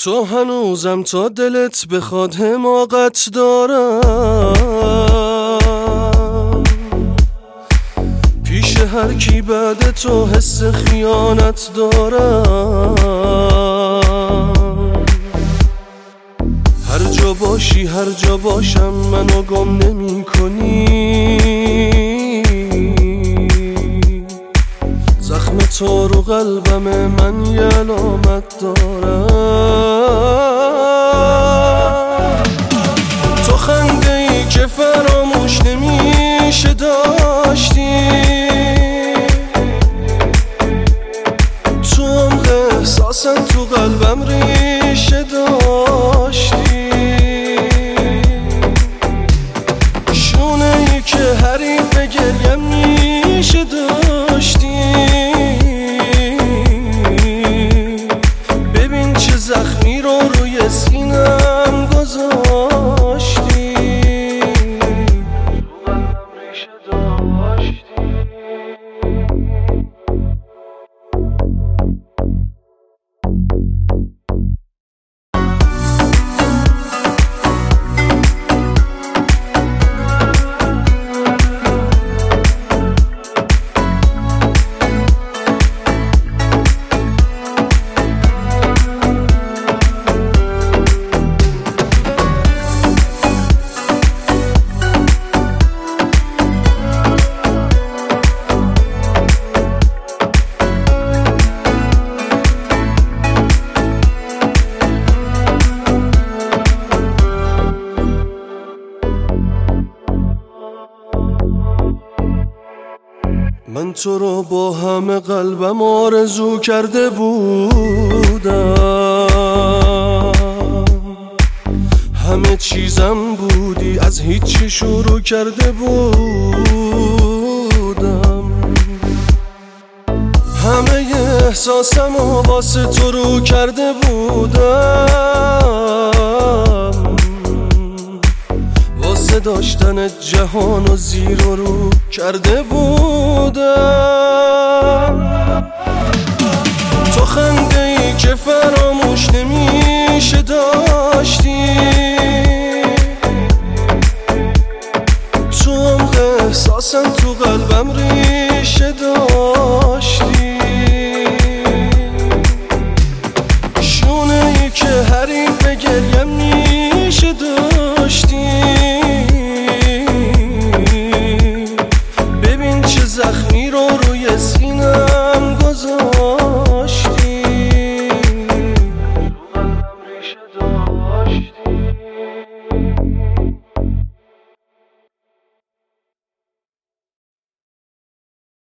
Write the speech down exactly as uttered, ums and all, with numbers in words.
تو هنوزم تا دلت بخواد حماقت دارم، پیش هر کی بعد تو حس خیانت دارم. هر جا باشی هر جا باشم منو گم نمی کنی، زخم تو رو قلبم من یه علامت دارم. تو خنده ای که فراموش نمیشه داشتی، تو عمق احساسم تو قلبم ریشه داشتی. شونه ای که حریف گریم میشه داشتی، ببین چه زخمی رو روی سینم گذاشتی. تو قلبم ریشه داشتی. من تو رو با همه قلبم آرزو کرده بودم، همه چیزم بودی از هیچی شروع کرده بودم. همه احساسم و واسه تو رو کرده بودم، واسه داشتن جهان و زیر و رو کرده بودم. تو خنده ای که فراموش نمی